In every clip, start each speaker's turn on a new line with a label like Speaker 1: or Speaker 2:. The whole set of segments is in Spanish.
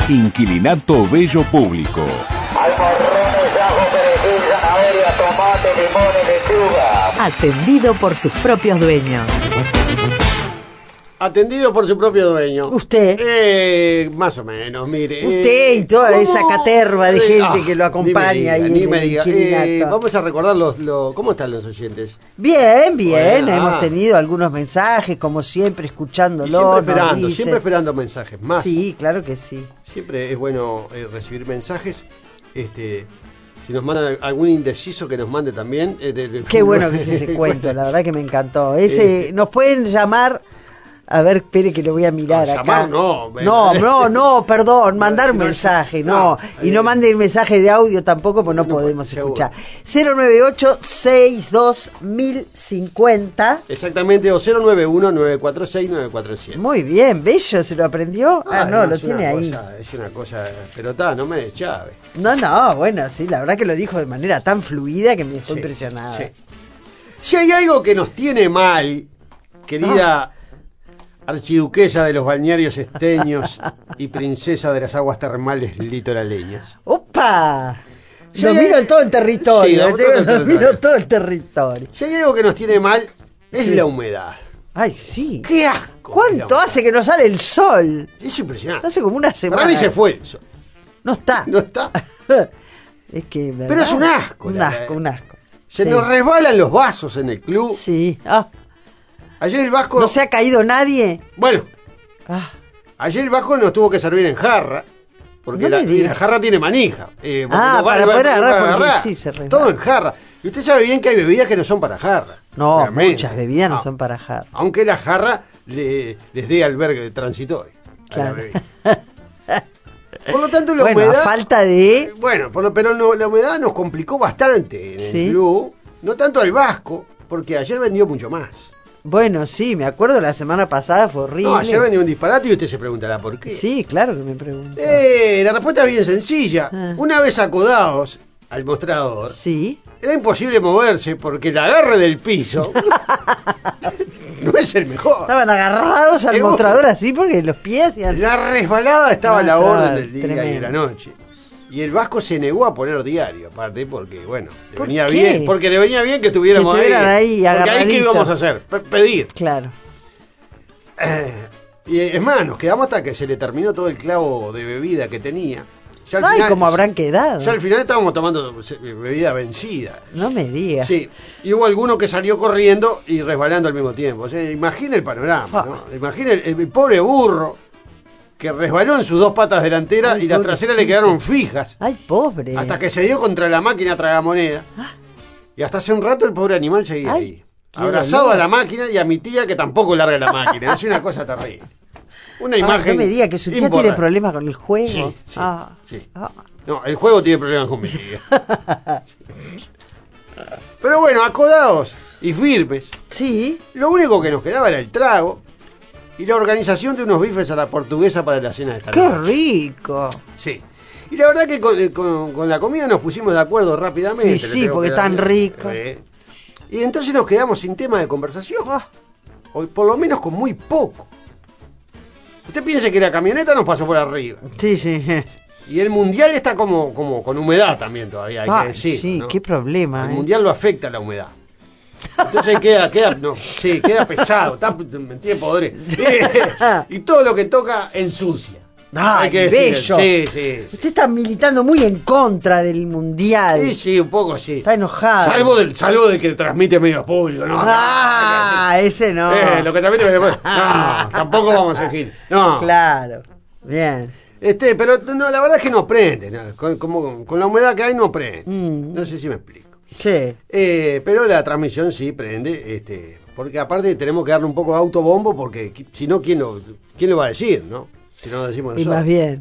Speaker 1: Inquilinato Bello Público.
Speaker 2: Almorrones, ajo, perejil, zanahoria, tomate, limón, lechuga.
Speaker 3: Atendido por sus propios dueños.
Speaker 4: Atendido por su propio dueño.
Speaker 5: ¿Usted?
Speaker 4: Más o menos, mire.
Speaker 5: Usted y toda esa caterva de gente que lo acompaña ahí
Speaker 4: ni
Speaker 5: en
Speaker 4: me
Speaker 5: el
Speaker 4: diga.
Speaker 5: Inquilinato.
Speaker 4: Vamos a recordar ¿cómo están los oyentes?
Speaker 5: Bien, bien.
Speaker 4: Bueno,
Speaker 5: Hemos tenido algunos mensajes, como siempre, escuchándolo.
Speaker 4: Siempre esperando mensajes más.
Speaker 5: Sí, claro que sí.
Speaker 4: Siempre es bueno recibir mensajes. Si nos mandan algún indeciso, que nos mande también.
Speaker 5: Qué bueno que es ese cuento, la verdad que me encantó. Nos pueden llamar. A ver, espere que lo voy a mirar acá. No, perdón, mandar un mensaje, y no manden mensaje de audio tampoco, pues no podemos escuchar. 098-62-1050.
Speaker 4: Exactamente, o 091-946-947.
Speaker 5: Muy bien, bello, ¿se lo aprendió? Lo tiene ahí.
Speaker 4: Es una cosa, pero no me deschave.
Speaker 5: No, bueno, sí, la verdad que lo dijo de manera tan fluida que me dejó impresionada.
Speaker 4: Sí. Si hay algo que nos tiene mal, querida archiduquesa de los balnearios esteños y princesa de las aguas termales litoraleñas.
Speaker 5: ¡Opa! Domino todo el territorio. Domino todo el territorio.
Speaker 4: Si hay algo que nos tiene mal, es la humedad.
Speaker 5: Ay, sí.
Speaker 4: ¡Qué asco!
Speaker 5: ¿Cuánto hace que no sale el sol?
Speaker 4: Es impresionante.
Speaker 5: Hace como una semana.
Speaker 4: Para mí se fue el sol.
Speaker 5: No está. Es que, ¿verdad?
Speaker 4: Pero es un asco.
Speaker 5: Un asco.
Speaker 4: Se nos resbalan los vasos en el club.
Speaker 5: Sí.
Speaker 4: Ayer el Vasco...
Speaker 5: ¿No se ha caído nadie?
Speaker 4: Bueno. Ayer el Vasco nos tuvo que servir en jarra. Porque la jarra tiene manija.
Speaker 5: Para poder agarrar, porque sí se resbala.
Speaker 4: Todo en jarra. Y usted sabe bien que hay bebidas que no son para jarra.
Speaker 5: No, obviamente. Muchas bebidas no son para jarra.
Speaker 4: Aunque la jarra les dé albergue transitorio.
Speaker 5: Claro.
Speaker 4: Por lo tanto, la humedad...
Speaker 5: a falta de...
Speaker 4: pero la humedad nos complicó bastante en el club. No tanto al Vasco, porque ayer vendió mucho más.
Speaker 5: Bueno, sí, me acuerdo la semana pasada, fue horrible.
Speaker 4: Ayer vendió un disparate y usted se preguntará por qué.
Speaker 5: Sí, claro que me pregunto.
Speaker 4: La respuesta es bien sencilla. Una vez acodados al mostrador, era imposible moverse porque el agarre del piso no es el mejor.
Speaker 5: Estaban agarrados al mostrador así porque los pies...
Speaker 4: La resbalada estaba a la orden del día y de la noche. Y el Vasco se negó a poner diario, aparte, porque, le venía bien. Porque le venía bien que estuviéramos ahí. Porque ahí, ¿qué íbamos a hacer? Pedir.
Speaker 5: Claro.
Speaker 4: Y es más, nos quedamos hasta que se le terminó todo el clavo de bebida que tenía.
Speaker 5: Ya al final, ¿cómo habrán quedado?
Speaker 4: Ya al final estábamos tomando bebida vencida.
Speaker 5: No me digas.
Speaker 4: Sí, y hubo alguno que salió corriendo y resbalando al mismo tiempo. O sea, imagina el panorama, ¿no? Imagina el pobre burro que resbaló en sus dos patas delanteras y las traseras le quedaron fijas.
Speaker 5: ¡Ay, pobre!
Speaker 4: Hasta que se dio contra la máquina tragamoneda. Y hasta hace un rato el pobre animal seguía ahí. Abrazado a la máquina y a mi tía que tampoco larga la máquina. Es una cosa terrible. Una imagen.
Speaker 5: No me diga que su tía tiene problemas con el juego.
Speaker 4: Sí. No, el juego tiene problemas con mi tía. Pero bueno, acodados y firmes.
Speaker 5: Sí.
Speaker 4: Lo único que nos quedaba era el trago y la organización de unos bifes a la portuguesa para la cena de esta noche.
Speaker 5: ¡Qué rico!
Speaker 4: Sí. Y la verdad que con la comida nos pusimos de acuerdo rápidamente.
Speaker 5: Sí, porque es tan rico.
Speaker 4: Y entonces nos quedamos sin tema de conversación. O por lo menos con muy poco. Usted piensa que la camioneta nos pasó por arriba.
Speaker 5: Sí.
Speaker 4: Y el mundial está como con humedad también todavía, hay que decir.
Speaker 5: Sí,
Speaker 4: ¿no?
Speaker 5: qué problema.
Speaker 4: El mundial lo afecta la humedad. Entonces queda pesado, tiene podre. Y todo lo que toca ensucia.
Speaker 5: Hay que bello.
Speaker 4: Sí.
Speaker 5: Usted está militando muy en contra del mundial.
Speaker 4: Sí, un poco sí.
Speaker 5: Está enojado.
Speaker 4: Salvo del que transmite medios públicos, ¿no?
Speaker 5: Ese no.
Speaker 4: Lo que transmite medios públicos. No, tampoco vamos a decir. No.
Speaker 5: Claro. Bien.
Speaker 4: Pero no, la verdad es que no prende. ¿No? Con la humedad que hay no prende. No sé si me explico.
Speaker 5: Sí.
Speaker 4: Pero la transmisión sí prende, porque aparte tenemos que darle un poco de autobombo, porque si no, ¿quién lo va a decir, no? Si no lo decimos nosotros.
Speaker 5: Y más bien.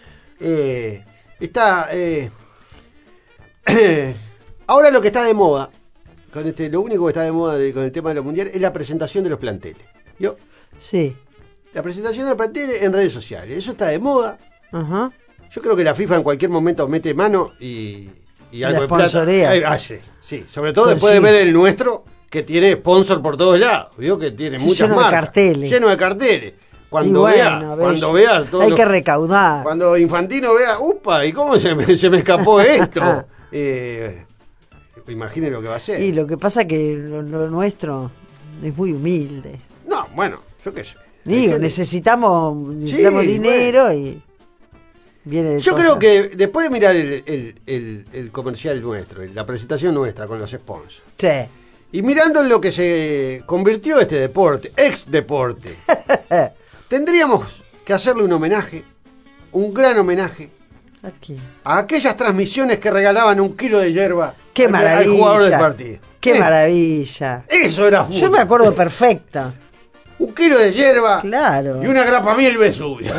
Speaker 4: Ahora lo que está de moda, lo único que está de moda con el tema de los mundiales es la presentación de los planteles. ¿Yo?
Speaker 5: Sí.
Speaker 4: La presentación de los planteles en redes sociales. Eso está de moda.
Speaker 5: Ajá.
Speaker 4: Yo creo que la FIFA en cualquier momento mete mano y algo de
Speaker 5: sponsorea.
Speaker 4: Plata. Sí. Sobre todo después de ver el nuestro, que tiene sponsor por todos lados. Vio que tiene muchas marcas.
Speaker 5: Lleno de carteles.
Speaker 4: cuando vea todo
Speaker 5: hay que recaudar.
Speaker 4: Cuando Infantino vea, upa, ¿y cómo se me escapó esto? Imagine lo que va a hacer.
Speaker 5: Y lo que pasa que lo nuestro es muy humilde.
Speaker 4: No, bueno, yo qué sé.
Speaker 5: Digo, necesitamos dinero, bueno. Y viene de
Speaker 4: yo
Speaker 5: cosas.
Speaker 4: creo que después de mirar el comercial nuestro, la presentación nuestra con los sponsors.
Speaker 5: Sí.
Speaker 4: Y mirando en lo que se convirtió este deporte, ex deporte, tendríamos que hacerle un homenaje, un gran homenaje, a aquellas transmisiones que regalaban 1 kilo de hierba al jugador del partido.
Speaker 5: ¡Qué maravilla!
Speaker 4: Eso era fútbol.
Speaker 5: Yo me acuerdo perfecto.
Speaker 4: 1 kilo de hierba,
Speaker 5: claro,
Speaker 4: y una grapa miel Vesubio.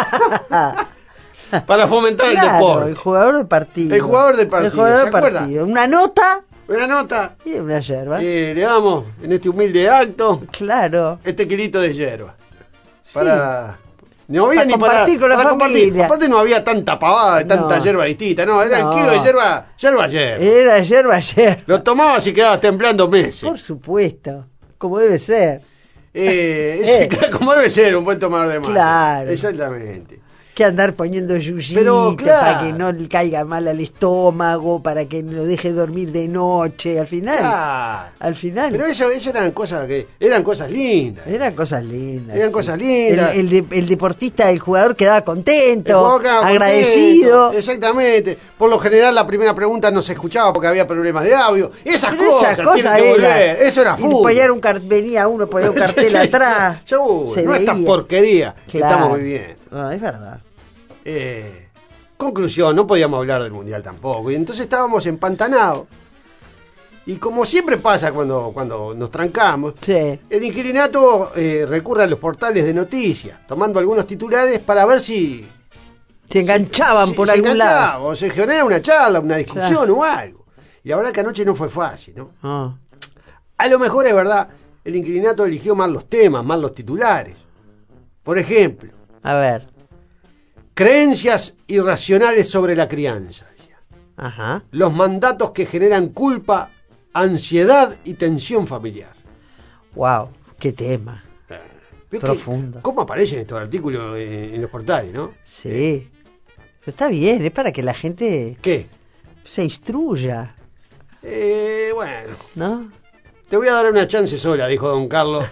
Speaker 4: Para fomentar el deporte.
Speaker 5: El jugador de partido.
Speaker 4: El jugador de partido.
Speaker 5: Una nota
Speaker 4: y
Speaker 5: una yerba.
Speaker 4: Le damos en este humilde acto.
Speaker 5: Claro.
Speaker 4: Este kilito de yerba.
Speaker 5: Sí.
Speaker 4: No había
Speaker 5: para
Speaker 4: ni
Speaker 5: compartir con la familia.
Speaker 4: Compartir. Aparte no había tanta pavada de tanta yerba distinta. No, era el kilo de yerba.
Speaker 5: Era yerba.
Speaker 4: Lo tomabas y quedabas temblando meses.
Speaker 5: Por supuesto. Como debe ser.
Speaker 4: Como debe ser un buen tomador de mate.
Speaker 5: Claro.
Speaker 4: Exactamente.
Speaker 5: Que andar poniendo yuyita para que no le caiga mal al estómago, para que lo deje dormir de noche, al final.
Speaker 4: Claro.
Speaker 5: Al final.
Speaker 4: Pero eso eran cosas lindas.
Speaker 5: Eran cosas lindas. El deportista, el jugador quedaba contento, agradecido.
Speaker 4: Contento, exactamente. Por lo general la primera pregunta no se escuchaba porque había problemas de audio. Esas cosas eso era fútbol.
Speaker 5: Venía uno, ponía un cartel atrás.
Speaker 4: No esta porquería que estamos viviendo.
Speaker 5: No, es verdad.
Speaker 4: Conclusión, no podíamos hablar del mundial tampoco. Y entonces estábamos empantanados. Y como siempre pasa cuando nos trancamos,
Speaker 5: sí,
Speaker 4: el inquilinato recurre a los portales de noticias, tomando algunos titulares para ver si
Speaker 5: se enganchaban por algún lado.
Speaker 4: O se genera una charla, una discusión o algo. Y la verdad que anoche no fue fácil, ¿no? A lo mejor es verdad, el inquilinato eligió mal los temas, mal los titulares. Por ejemplo,
Speaker 5: a ver,
Speaker 4: creencias irracionales sobre la crianza.
Speaker 5: Ajá.
Speaker 4: Los mandatos que generan culpa, ansiedad y tensión familiar.
Speaker 5: Wow, qué tema. Profundo.
Speaker 4: ¿Cómo aparecen estos artículos en los portales, no?
Speaker 5: Sí. Pero está bien, es para que la gente...
Speaker 4: ¿Qué?
Speaker 5: Se instruya.
Speaker 4: Bueno.
Speaker 5: ¿No?
Speaker 4: Te voy a dar una chance sola, dijo don Carlos.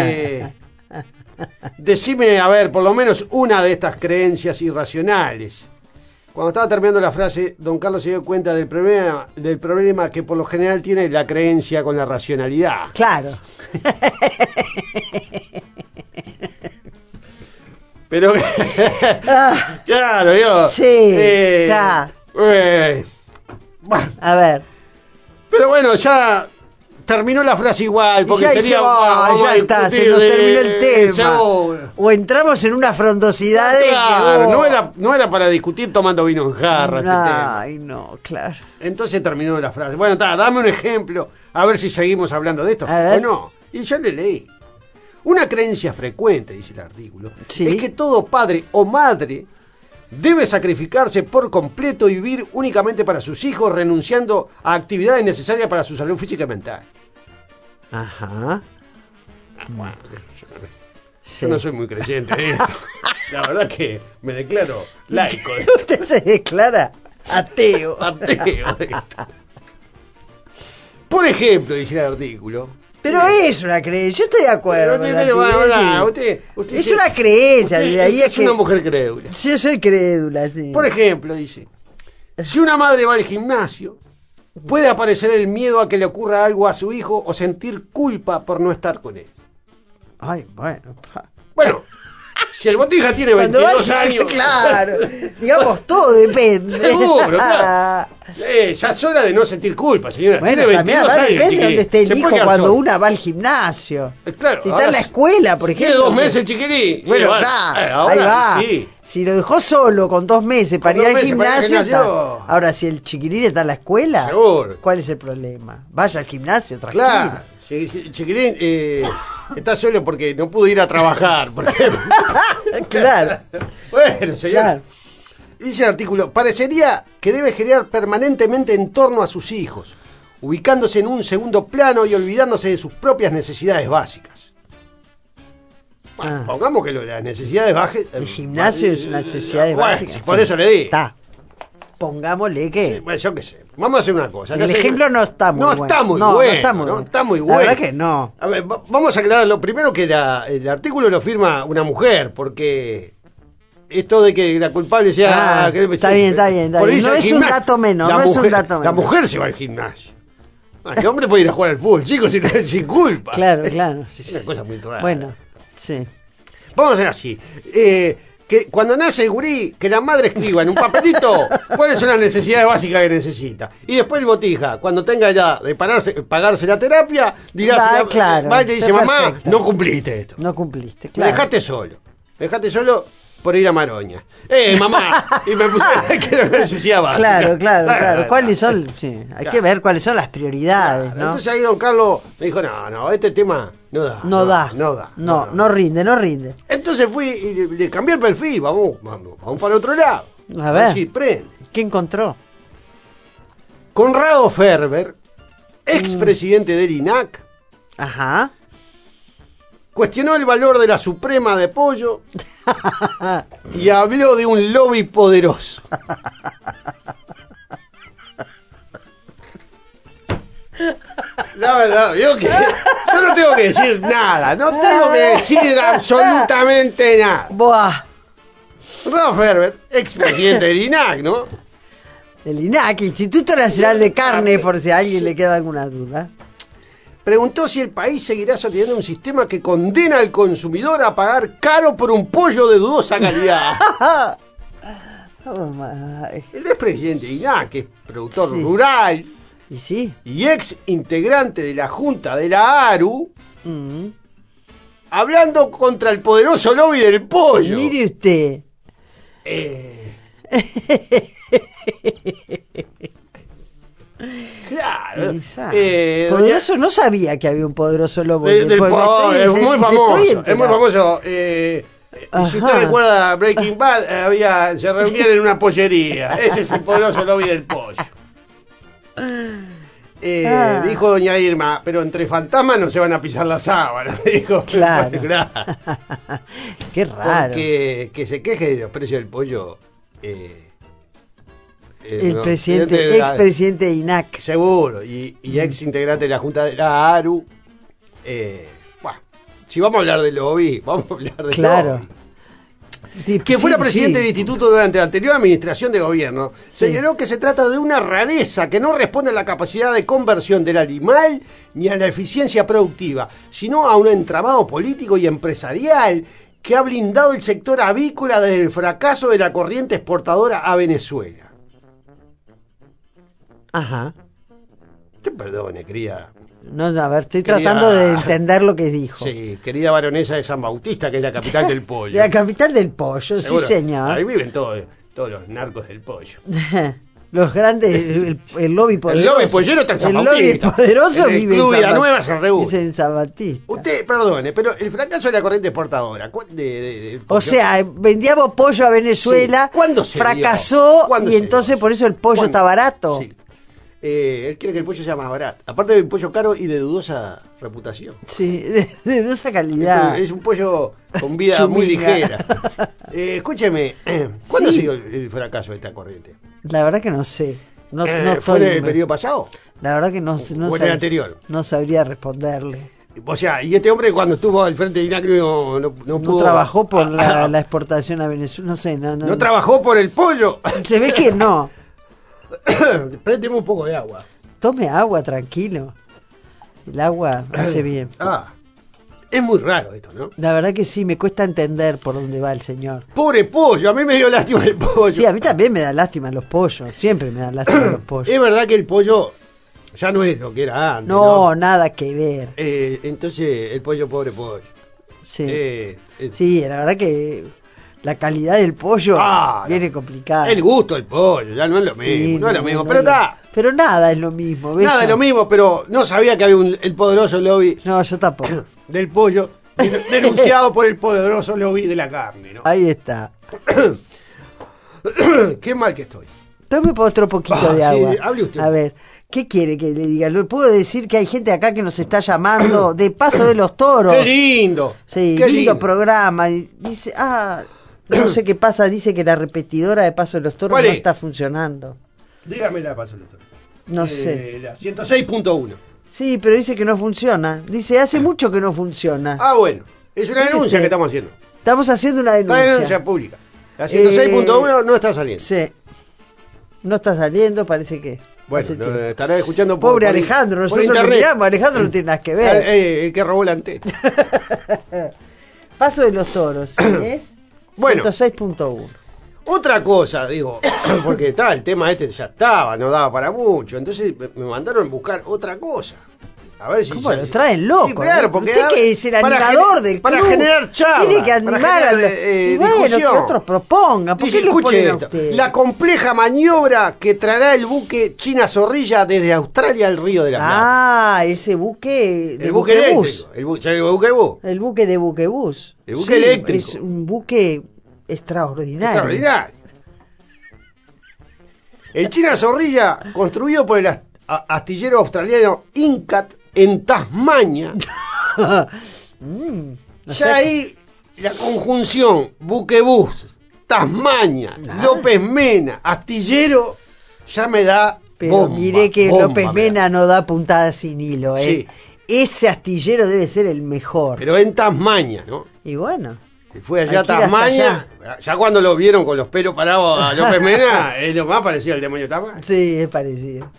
Speaker 4: Decime, a ver, por lo menos una de estas creencias irracionales. Cuando estaba terminando la frase, don Carlos se dio cuenta del problema que por lo general tiene la creencia con la racionalidad.
Speaker 5: Claro.
Speaker 4: Pero, claro, yo...
Speaker 5: Sí, está.
Speaker 4: Bueno.
Speaker 5: A ver.
Speaker 4: Pero bueno, ya... terminó la frase igual, porque
Speaker 5: ya
Speaker 4: sería...
Speaker 5: ya está, se nos terminó el tema. O entramos en una frondosidad
Speaker 4: claro, no era para discutir tomando vino en jarra.
Speaker 5: Ay, no, claro.
Speaker 4: Entonces terminó la frase. Bueno, dame un ejemplo, a ver si seguimos hablando de esto. O no. Y yo le leí. Una creencia frecuente, dice el artículo,
Speaker 5: ¿sí?,
Speaker 4: es que todo padre o madre debe sacrificarse por completo y vivir únicamente para sus hijos, renunciando a actividades necesarias para su salud física y mental.
Speaker 5: Ajá.
Speaker 4: Bueno, yo no soy muy creyente de esto. La verdad que me declaro laico.
Speaker 5: Usted se declara ateo.
Speaker 4: Ateo de esto. Por ejemplo, dice el artículo.
Speaker 5: Pero es una creencia, yo estoy de acuerdo.
Speaker 4: Usted
Speaker 5: es una creencia. De ahí
Speaker 4: es una mujer crédula.
Speaker 5: Sí, yo soy crédula, sí.
Speaker 4: Por ejemplo, dice, si una madre va al gimnasio, puede aparecer el miedo a que le ocurra algo a su hijo o sentir culpa por no estar con él.
Speaker 5: Ay, bueno.
Speaker 4: Bueno, si el Botija tiene 22 años...
Speaker 5: Claro, digamos, todo depende.
Speaker 4: Seguro, claro. Ya es hora de no sentir culpa, señora.
Speaker 5: Bueno,
Speaker 4: tiene
Speaker 5: también depende de dónde esté el hijo cuando una va al gimnasio.
Speaker 4: Claro,
Speaker 5: si está en la escuela, por ejemplo.
Speaker 4: Tiene 2 meses, chiquilín.
Speaker 5: Bueno, ahí va. Sí. Si lo dejó solo con 2 meses para ir al gimnasio, ahora si el chiquilín está en la escuela,
Speaker 4: seguro,
Speaker 5: ¿cuál es el problema? Vaya al gimnasio, tranquilo.
Speaker 4: Claro. Chiquilín está solo porque no pudo ir a trabajar, por ejemplo.
Speaker 5: Claro.
Speaker 4: Bueno, señor. Claro. Dice el artículo, parecería que debe girar permanentemente en torno a sus hijos, ubicándose en un segundo plano y olvidándose de sus propias necesidades básicas. Bueno, pongamos que las necesidades bajas.
Speaker 5: El gimnasio es una necesidad básica.
Speaker 4: Por eso le di.
Speaker 5: Está. Pongámosle que.
Speaker 4: Sí, bueno, yo qué sé. Vamos a hacer una cosa.
Speaker 5: El ejemplo no está muy bueno.
Speaker 4: No está muy bueno.
Speaker 5: La verdad que no.
Speaker 4: A ver, vamos a aclarar lo primero que el artículo lo firma una mujer, porque esto de que la culpable sea...
Speaker 5: está bien. No es un dato menor,
Speaker 4: La mujer se va al gimnasio. El hombre puede ir a jugar al fútbol, chicos, sin culpa.
Speaker 5: Claro.
Speaker 4: Es una cosa muy rara.
Speaker 5: Bueno, sí.
Speaker 4: Vamos a hacer así. Que cuando nace el gurí, que la madre escriba en un papelito cuáles son las necesidades básicas que necesita. Y después el botija, cuando tenga ya de pagarse la terapia, dirá, va y le dice, mamá, perfecto. No cumpliste esto.
Speaker 5: No cumpliste,
Speaker 4: claro. Me dejaste solo por ir a Maroña. Mamá. Y me puse que era una necesidad básica.
Speaker 5: Claro. ¿Cuáles son? Sí, hay que ver cuáles son las prioridades, ¿no?
Speaker 4: Entonces ahí don Carlos me dijo, no, este tema no da. No
Speaker 5: rinde.
Speaker 4: Entonces fui y le cambié el perfil, vamos para otro lado.
Speaker 5: A ver.
Speaker 4: Sí, prende.
Speaker 5: ¿Qué encontró?
Speaker 4: Conrado Ferber, expresidente del INAC.
Speaker 5: Ajá.
Speaker 4: Cuestionó el valor de la Suprema de Pollo y habló de un lobby poderoso. La verdad, yo no tengo que decir nada, no tengo que decir absolutamente nada.
Speaker 5: Buah.
Speaker 4: Conrado Ferber, expresidente del INAC, ¿no?
Speaker 5: Del INAC, Instituto Nacional de Carne, por si a alguien le queda alguna duda.
Speaker 4: Preguntó si el país seguirá sosteniendo un sistema que condena al consumidor a pagar caro por un pollo de dudosa calidad. El expresidente de INAC, que es productor rural y ex integrante de la Junta de la ARU, hablando contra el poderoso lobby del pollo.
Speaker 5: Mire usted.
Speaker 4: Claro.
Speaker 5: Poderoso, no sabía que había un poderoso lobo.
Speaker 4: Es muy famoso. Si usted recuerda Breaking Bad, se reunían en una pollería. Ese es el poderoso lobby del pollo. Dijo doña Irma, pero entre fantasmas no se van a pisar las sábanas. Dijo,
Speaker 5: claro. Qué raro.
Speaker 4: Porque que se queje de los precios del pollo.
Speaker 5: El expresidente de INAC.
Speaker 4: Seguro, y ex integrante de la Junta de la ARU. Si vamos a hablar de lobby, vamos a hablar de lobby. Que fuera presidente del instituto durante la anterior administración de gobierno, señaló que se trata de una rareza que no responde a la capacidad de conversión del animal ni a la eficiencia productiva, sino a un entramado político y empresarial que ha blindado el sector avícola desde el fracaso de la corriente exportadora a Venezuela.
Speaker 5: Ajá.
Speaker 4: Te perdone, querida.
Speaker 5: No, a ver, estoy tratando de entender lo que dijo.
Speaker 4: Sí, querida baronesa de San Bautista, que es la capital del pollo.
Speaker 5: La capital del pollo, seguro, sí, señor.
Speaker 4: Ahí viven todos los narcos del pollo.
Speaker 5: Los grandes, el lobby poderoso.
Speaker 4: El lobby pollero está en San Bautista.
Speaker 5: El lobby poderoso vive en
Speaker 4: Club Villanueva se reúne.
Speaker 5: Es en San Bautista.
Speaker 4: Usted, perdone, pero el fracaso de la corriente exportadora.
Speaker 5: O sea, vendíamos pollo a Venezuela.
Speaker 4: Sí. ¿Cuándo se
Speaker 5: fracasó y entonces por eso el pollo está barato.
Speaker 4: Sí. Él quiere que el pollo sea más barato. Aparte de un pollo caro y de dudosa reputación.
Speaker 5: Sí, de dudosa calidad.
Speaker 4: Es un pollo con vida muy ligera. Escúcheme, ¿cuándo ha sido el fracaso de esta corriente?
Speaker 5: La verdad que no sé. No
Speaker 4: ¿Fue en el periodo pasado?
Speaker 5: La verdad que no
Speaker 4: ¿O en el anterior?
Speaker 5: No sabría responderle.
Speaker 4: O sea, y este hombre cuando estuvo al frente de INAC no pudo...
Speaker 5: No trabajó por la exportación a Venezuela, no sé. No
Speaker 4: trabajó por el pollo.
Speaker 5: Se ve que no.
Speaker 4: Présteme un poco de agua.
Speaker 5: Tome agua, tranquilo. El agua hace bien.
Speaker 4: Es muy raro esto, ¿no?
Speaker 5: La verdad que sí, me cuesta entender por dónde va el señor.
Speaker 4: Pobre pollo, a mí me dio lástima el pollo.
Speaker 5: Sí, a mí también me da lástima los pollos. Siempre me dan lástima los pollos.
Speaker 4: Es verdad que el pollo ya no es lo que era antes.
Speaker 5: No, nada que ver.
Speaker 4: Entonces, el pollo, pobre pollo.
Speaker 5: Sí. Sí, la verdad que la calidad del pollo viene complicada.
Speaker 4: El gusto del pollo, ya no es lo mismo. Sí, no es lo mismo, pero está.
Speaker 5: Pero nada es lo mismo. ¿ves?
Speaker 4: Nada es lo mismo, pero no sabía que había el poderoso lobby.
Speaker 5: No, yo tampoco.
Speaker 4: Del pollo, denunciado por el poderoso lobby de la carne, ¿no?
Speaker 5: Ahí está.
Speaker 4: Qué mal que estoy.
Speaker 5: Tome otro poquito de agua.
Speaker 4: Sí, hable usted.
Speaker 5: A ver, ¿Qué quiere que le diga? Le puedo decir que hay gente acá que nos está llamando de Paso de los Toros.
Speaker 4: ¡Qué lindo!
Speaker 5: Sí,
Speaker 4: qué
Speaker 5: lindo programa. Y dice, no sé qué pasa, dice que la repetidora de Paso de los Toros no está funcionando.
Speaker 4: Dígame la Paso de los Toros.
Speaker 5: No sé.
Speaker 4: La 106.1.
Speaker 5: Sí, pero dice que no funciona. Dice, hace mucho que no funciona.
Speaker 4: Bueno, es una denuncia que estamos haciendo.
Speaker 5: Estamos haciendo una denuncia.
Speaker 4: Una denuncia pública. La 106.1 no está saliendo.
Speaker 5: Sí. No está saliendo, parece que...
Speaker 4: Bueno, estará escuchando
Speaker 5: pobre Alejandro, nosotros lo miramos, Alejandro no tiene nada que ver.
Speaker 4: El que robó la antena.
Speaker 5: Paso de los Toros, es 106.1.
Speaker 4: Otra cosa, digo, porque el tema ya estaba, no daba para mucho, entonces me mandaron a buscar otra cosa. A ver si
Speaker 5: ¿cómo lo traen loco?
Speaker 4: Sí, claro, porque
Speaker 5: usted que es el animador del club.
Speaker 4: Para generar charla.
Speaker 5: Tiene que animar a los que otros propongan. ¿Por qué lo ponen a usted?
Speaker 4: La compleja maniobra que traerá el buque China Zorrilla desde Australia al Río de la Plata.
Speaker 5: Ese buque de
Speaker 4: el buque eléctrico. El buque de buquebús.
Speaker 5: El buque de buquebús.
Speaker 4: El buque eléctrico.
Speaker 5: Es un buque extraordinario.
Speaker 4: Extraordinario. El China Zorrilla, construido por el astillero australiano Incat en Tasmania. Ahí la conjunción buquebús, Tasmania, López Mena, astillero, ya me da
Speaker 5: pero
Speaker 4: bomba.
Speaker 5: Mire que López Mena no da puntada sin hilo,
Speaker 4: Sí.
Speaker 5: Ese astillero debe ser el mejor.
Speaker 4: Pero en Tasmania, ¿no?
Speaker 5: Y bueno.
Speaker 4: Se fue allá a Tasmania, ya cuando lo vieron con los pelos parados a López Mena, es lo más parecido al demonio de Tasmania.
Speaker 5: Sí, es parecido.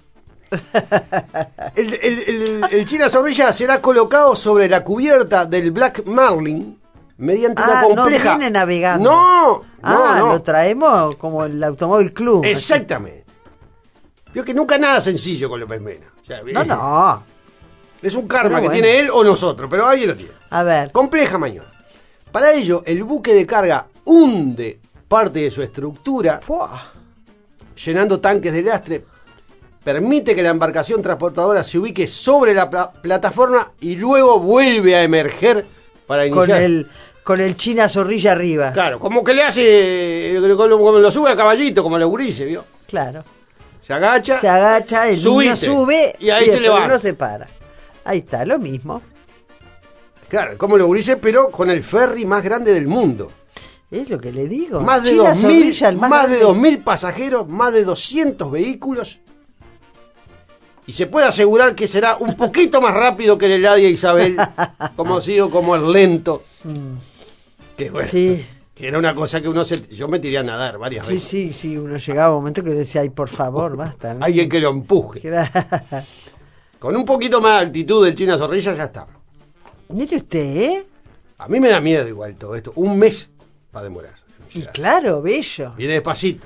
Speaker 4: El China Zorrilla será colocado sobre la cubierta del Black Marlin mediante una compleja...
Speaker 5: no viene navegando.
Speaker 4: No.
Speaker 5: Lo traemos como el Automóvil Club.
Speaker 4: Exactamente. Vio que nunca nada sencillo con López Mena.
Speaker 5: No.
Speaker 4: Es un karma que tiene él o nosotros, pero alguien lo tiene.
Speaker 5: A ver.
Speaker 4: Compleja maniobra. Para ello, el buque de carga hunde parte de su estructura, llenando tanques de lastre, permite que la embarcación transportadora se ubique sobre la plataforma y luego vuelve a emerger para iniciar.
Speaker 5: Con el China Zorrilla arriba.
Speaker 4: Como que le hace, como lo sube a caballito, como lo gurises, ¿vio?
Speaker 5: Claro.
Speaker 4: Se agacha,
Speaker 5: el niño sube
Speaker 4: y ahí se levanta.
Speaker 5: Uno se para. Ahí está, lo mismo.
Speaker 4: Claro, como lo gurises, pero con el ferry más grande del mundo.
Speaker 5: Es lo que le digo.
Speaker 4: Más de 2.000 pasajeros, más de 200 vehículos. Y se puede asegurar que será un poquito más rápido que el Eladia Isabel, conocido como el lento. Que bueno, que era una cosa que yo me tiré a nadar varias veces.
Speaker 5: Sí, uno llegaba a un momento que decía, ay, por favor, basta. ¿no?
Speaker 4: Alguien que lo empuje. Con un poquito más de actitud del China Zorrilla ya está.
Speaker 5: Mire usted,
Speaker 4: A mí me da miedo igual todo esto. Un mes va a demorar.
Speaker 5: Y claro, bello.
Speaker 4: Viene despacito.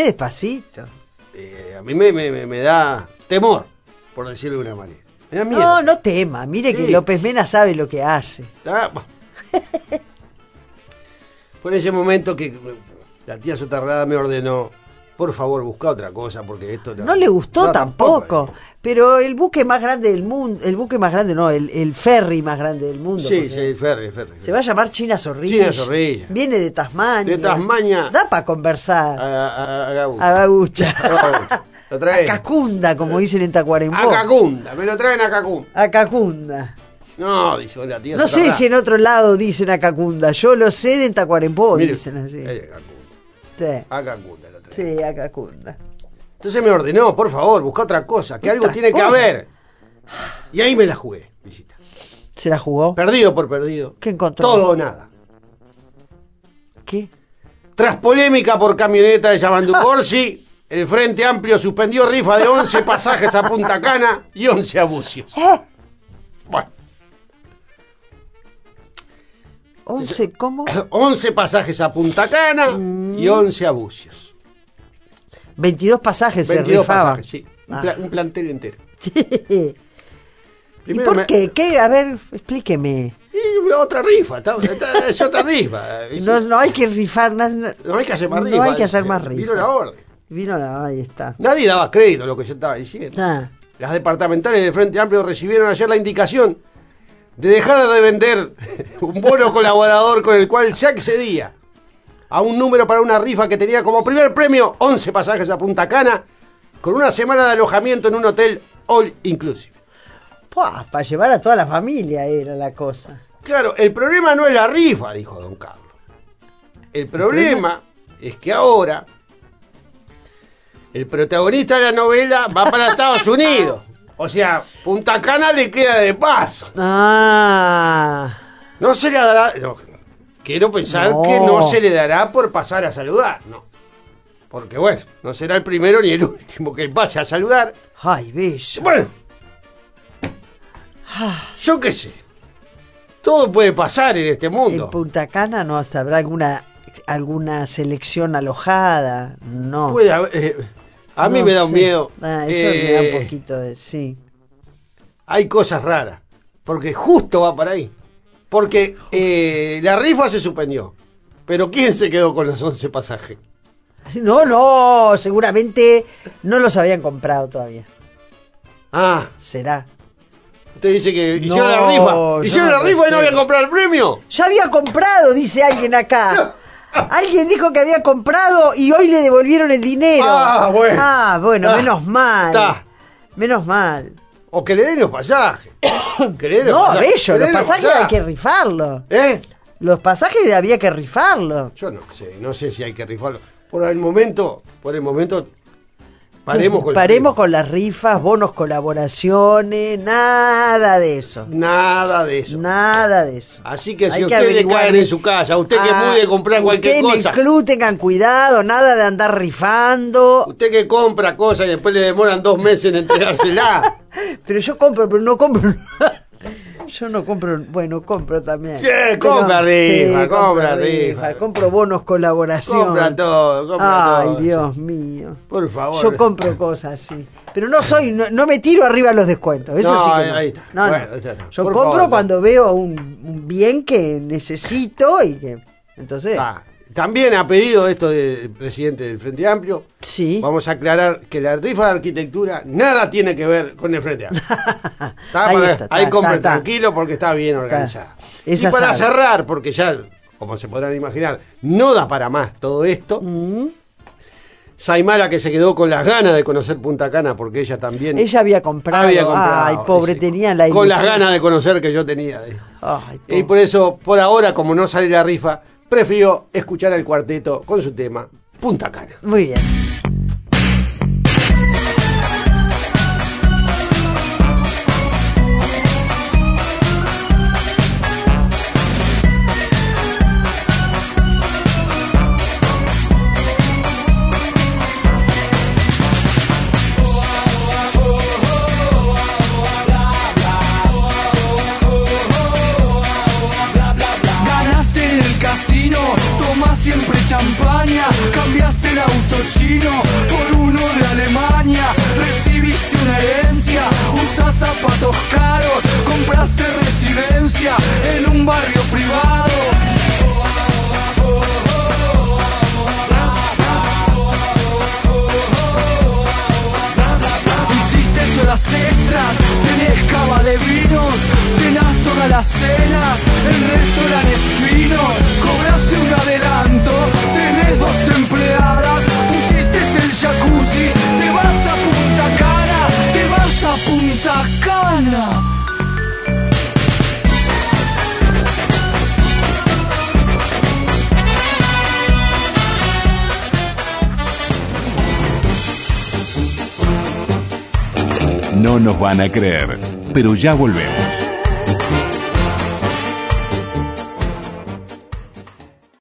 Speaker 4: A mí me da temor, por decirlo de una manera. Me da miedo.
Speaker 5: No tema. Mire que López Mena sabe lo que hace.
Speaker 4: Fue en ese momento que la tía Soterrada me ordenó, por favor, busca otra cosa, porque esto...
Speaker 5: No le gustó tampoco. Pero el buque más grande del mundo, el ferry más grande del mundo.
Speaker 4: Sí, el ferry.
Speaker 5: Se va a llamar China Zorrilla. Viene de Tasmania. Da para conversar.
Speaker 4: A
Speaker 5: Gabucha.
Speaker 4: Lo traen.
Speaker 5: A Cacunda, como dicen en Tacuarembó.
Speaker 4: A Cacunda, me lo traen a Cacunda.
Speaker 5: A Cacunda.
Speaker 4: No, dice la tía.
Speaker 5: No sé si en otro lado dicen a Cacunda. Yo lo sé de Tacuarembó, dicen así.
Speaker 4: A Cacunda lo traen.
Speaker 5: Sí, a Cacunda.
Speaker 4: Entonces me ordenó, por favor, busca otra cosa, que algo tiene que haber. Y ahí me la jugué, visita.
Speaker 5: ¿Se la jugó?
Speaker 4: Perdido por perdido.
Speaker 5: ¿Qué encontró?
Speaker 4: Todo o nada.
Speaker 5: ¿Qué?
Speaker 4: Tras polémica por camioneta de Yamandu Corsi, el Frente Amplio suspendió rifa de 11 pasajes a Punta Cana y 11 a Bucios. Bueno.
Speaker 5: ¿11 cómo?
Speaker 4: 11 pasajes a Punta Cana y 11 a Bucios.
Speaker 5: 22 pasajes
Speaker 4: 22
Speaker 5: se rifaba.
Speaker 4: Pasajes, sí. Un plantel entero.
Speaker 5: ¿Y por qué? ¿Qué? A ver, explíqueme.
Speaker 4: Y otra rifa, es otra rifa.
Speaker 5: No hay que rifar, no
Speaker 4: hay que hacer más rifa.
Speaker 5: No hay que hacer más rifa.
Speaker 4: Vino la orden.
Speaker 5: Ahí está.
Speaker 4: Nadie daba crédito a lo que yo estaba diciendo. Las departamentales del Frente Amplio recibieron ayer la indicación de dejar de vender un bono colaborador con el cual se accedía a un número para una rifa que tenía como primer premio 11 pasajes a Punta Cana con una semana de alojamiento en un hotel all inclusive.
Speaker 5: Para llevar a toda la familia era la cosa.
Speaker 4: Claro, el problema no es la rifa, dijo don Carlos. El problema es que ahora el protagonista de la novela va para Estados Unidos. O sea, Punta Cana le queda de paso. No se le dará... No, quiero pensar que no se le dará por pasar a saludar, no. Porque bueno, no será el primero ni el último que pase a saludar.
Speaker 5: Ay, bello.
Speaker 4: Bueno, yo qué sé. Todo puede pasar en este mundo.
Speaker 5: En Punta Cana no habrá alguna selección alojada, no.
Speaker 4: Puede haber, a mí me da un miedo.
Speaker 5: Eso me da un poquito de... Sí.
Speaker 4: Hay cosas raras. Porque justo va para ahí. Porque la rifa se suspendió. Pero ¿quién se quedó con los 11 pasajes?
Speaker 5: No, seguramente no los habían comprado todavía. ¿Será?
Speaker 4: Usted dice que hicieron la rifa. ¿Hicieron la rifa y no habían comprado el premio?
Speaker 5: Ya había comprado, dice alguien acá. Alguien dijo que había comprado y hoy le devolvieron el dinero. Bueno, menos mal. Menos mal.
Speaker 4: O que le den los pasajes.
Speaker 5: Bello, los pasajes hay que rifarlos. Los pasajes había que rifarlos.
Speaker 4: Yo no sé si hay que rifarlos. Por el momento, paremos con las
Speaker 5: rifas, bonos, colaboraciones, nada de eso.
Speaker 4: Nada de eso. Así que si ustedes caen en su casa, usted que puede comprar cualquier cosa.
Speaker 5: En el club tengan cuidado, nada de andar rifando.
Speaker 4: Usted que compra cosas y después le demoran 2 meses en entregársela.
Speaker 5: Pero yo compro, pero no compro. Yo no compro, compro también.
Speaker 4: Sí, compra rifa.
Speaker 5: Compro bonos, colaboración.
Speaker 4: Compra todo.
Speaker 5: Ay, Dios mío.
Speaker 4: Por favor.
Speaker 5: Yo compro cosas así. Pero no me tiro arriba a los descuentos. Eso sí que no.
Speaker 4: Ahí está.
Speaker 5: No. Yo compro cuando veo un bien que necesito y que... Entonces...
Speaker 4: También ha pedido esto del presidente del Frente Amplio.
Speaker 5: Sí.
Speaker 4: Vamos a aclarar que la rifa de arquitectura nada tiene que ver con el Frente Amplio. Ahí compre tranquilo porque está bien organizada. Y para cerrar, porque ya, como se podrán imaginar, no da para más todo esto. Saimara, que se quedó con las ganas de conocer Punta Cana, porque ella también...
Speaker 5: Ella había comprado. Ay, pobre, tenía la ilusión.
Speaker 4: Con las ganas de conocer que yo tenía. Y por eso, por ahora, como no sale la rifa, prefiero escuchar al cuarteto con su tema Punta Cana.
Speaker 5: Muy bien.
Speaker 6: Siempre champaña, cambiaste el auto chino por uno de Alemania, recibiste una herencia, usas zapatos caros, compraste residencia en un barrio privado. Hiciste horas extras, tenés cava de vinos, cenás todas las cenas en restaurantes finos, cobraste un adelanto, tenés 2 empleadas, pusiste el jacuzzi, te vas a Punta Cana, te vas a Punta Cana.
Speaker 1: No nos van a creer, pero ya volvemos.